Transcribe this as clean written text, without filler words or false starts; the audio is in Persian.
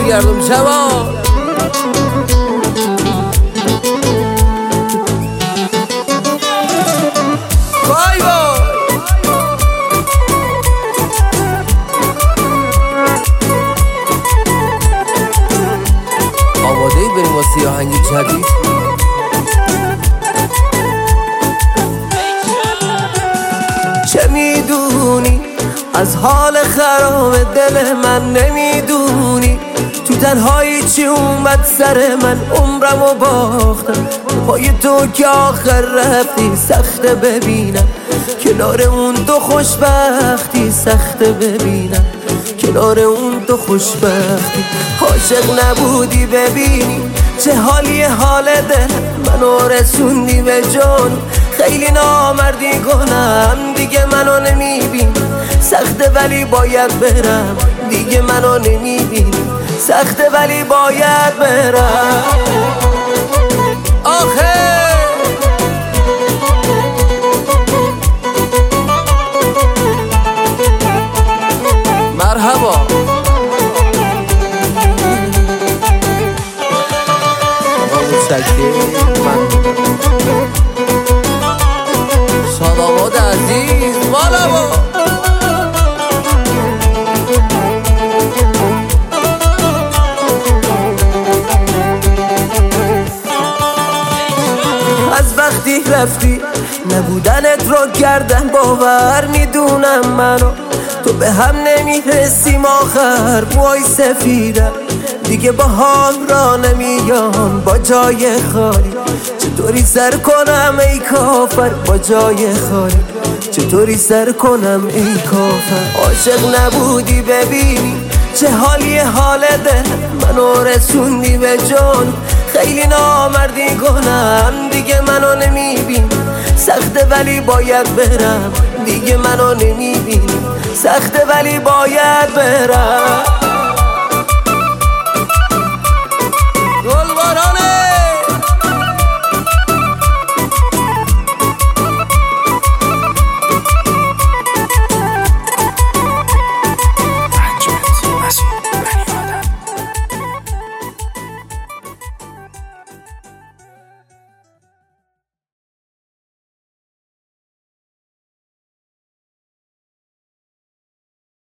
برگردم جوان. وای وای آماده ای بریم واسه آهنگ جدید؟ چه میدونی از حال خراب دل من؟ نمیدونی تو تنهایی چی اومد سر من؟ عمرمو باختم پای تو که آخر رفتی. سخته ببینم کنار اون تو خوشبختی، سخته ببینم کنار اون تو خوشبختی. عاشق نبودی ببینی چه حالی حال دل منو رسوندی به جان. خیلی نامردی کنم دیگه منو نمیبینی، سخته ولی باید برم دیگه منو نمیبینی، سخته ولی باید برم. آخه مرحبا سلامات عزیز مالابا. از وقتی رفتی نبودنت رو کردن باور. میدونم منو تو به هم نمیرسیم، آخر موهای سفیدم دیگه با حال را نمیان با جای خالی. چطوری سر کنم ای کافر با جای خالی، چطوری سر کنم ای کافر. عاشق نبودی ببینی چه حالی حال دل منو رسوندی به جان. خیلی نامردی کنم دیگه منو نمیبینی، سخته ولی باید برم دیگه منو نمیبینی، سخته ولی باید برم.